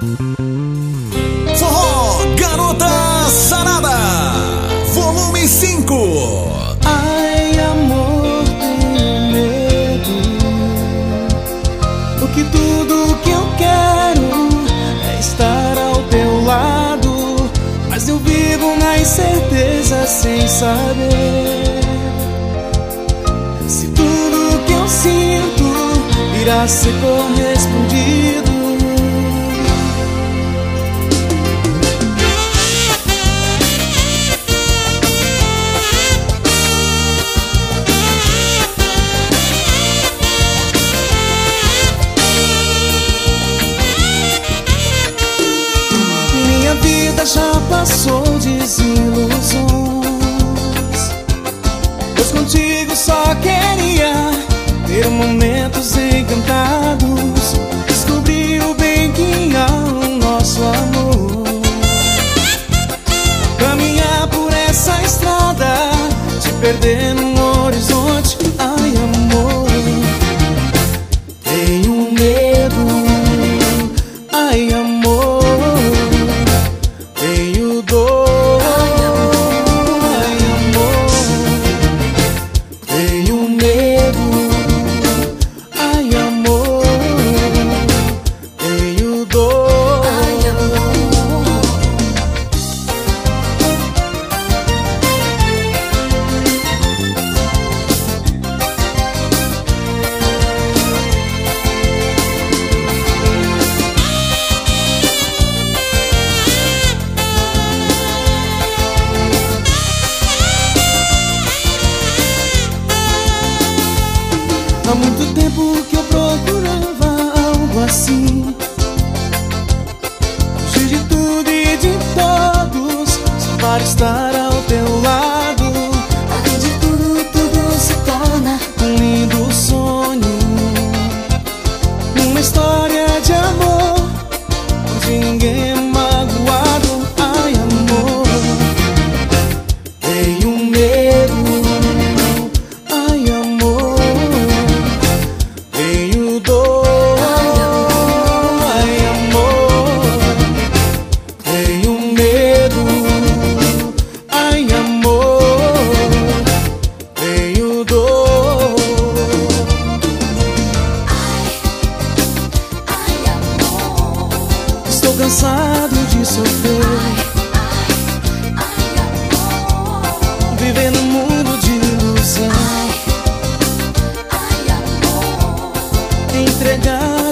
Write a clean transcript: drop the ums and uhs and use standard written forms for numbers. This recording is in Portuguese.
Forró Garota Sarada, volume 5. Ai, amor, tenho medo, porque tudo que eu quero é estar ao teu lado, mas eu vivo na incerteza sem saber se tudo que eu sinto irá ser correspondido. Minha vida já passou desilusões, pois contigo só queria ter momentos encantados. Descobri o bem que há no nosso amor. Caminhar por essa estrada, te perder no horizonte. Ai, amor, tenho medo. Ai, amor, tenho dor. Ai, amor, tenho medo. Ai, amor, tenho dor. Ai, amor. Há muito tempo que eu procurava algo assim, fugir de tudo e de todos, só para estar ao teu lado. Além de tudo, tudo se torna um lindo sonho, uma história de amor onde ninguém é magoado. Ai, amor, tenho medo. Ai, amor, tenho dor. Ai, amor, tenho medo. Ai, amor, tenho dor. Ai, amor, Estou cansado de sofrer, ai, amor, viver num mundo de ilusão, ai, amor. entregar